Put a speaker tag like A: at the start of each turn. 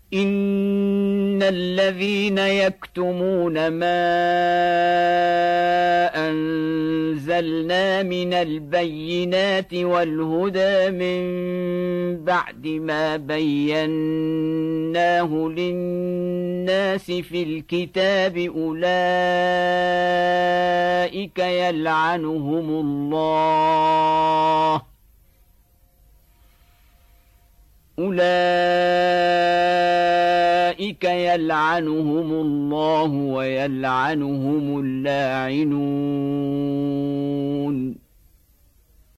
A: إن الذين يكتمون ما أنزلنا من البينات والهدى من بعد ما بيناه للناس في الكتاب أولئك يلعنهم الله ويلعنهم اللاعنون.